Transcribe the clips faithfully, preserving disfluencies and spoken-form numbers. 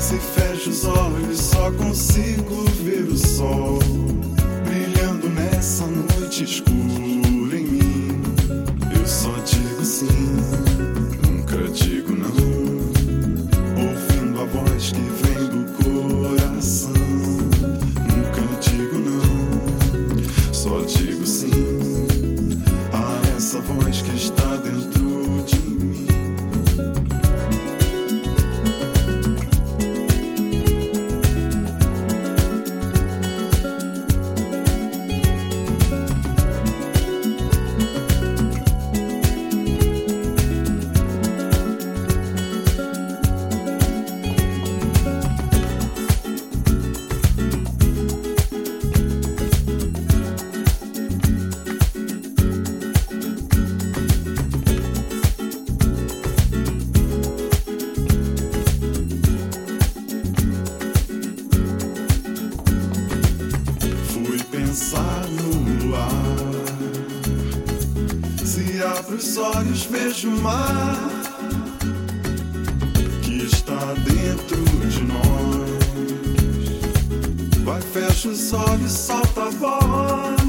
Se fecho os olhos, só consigo ver o sol brilhando nessa noite escura em mim. Eu só digo sim, nunca digo não, ouvindo a voz que vem do coração. Nunca digo não, só digo sim a essa voz que está dentro de mim. Pensar no luar, se abro os olhos vejo o mar que está dentro de nós. Vai, fecha os olhos, solta a voz.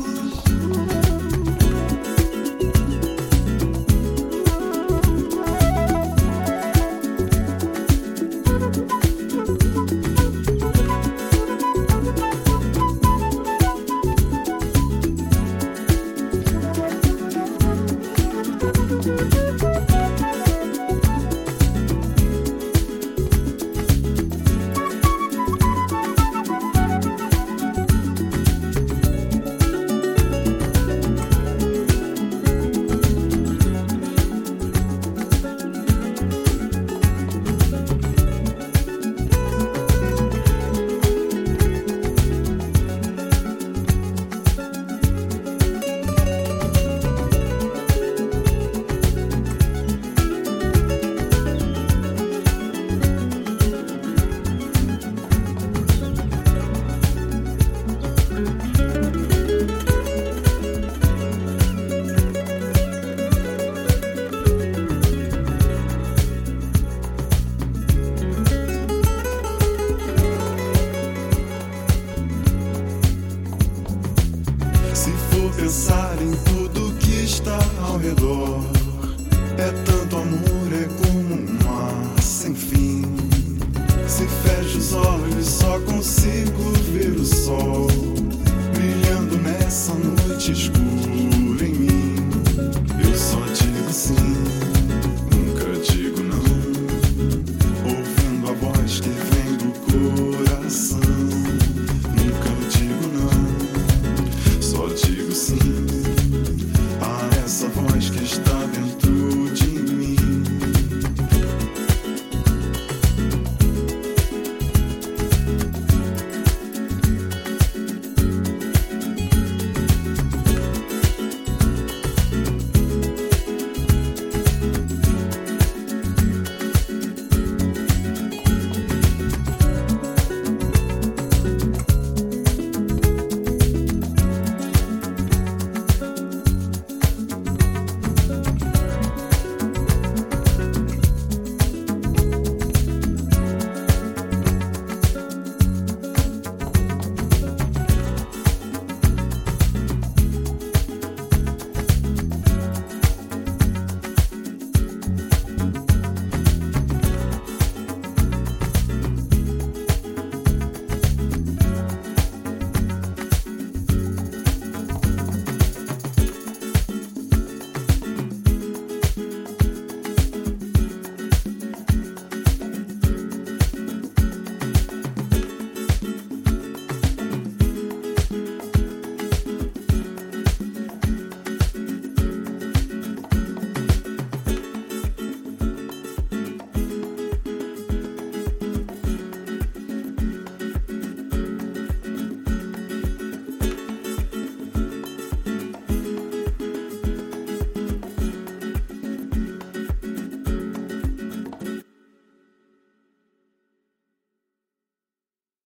Pensar em tudo que está ao redor é tanto amor, é como um mar sem fim. Se fecha os olhos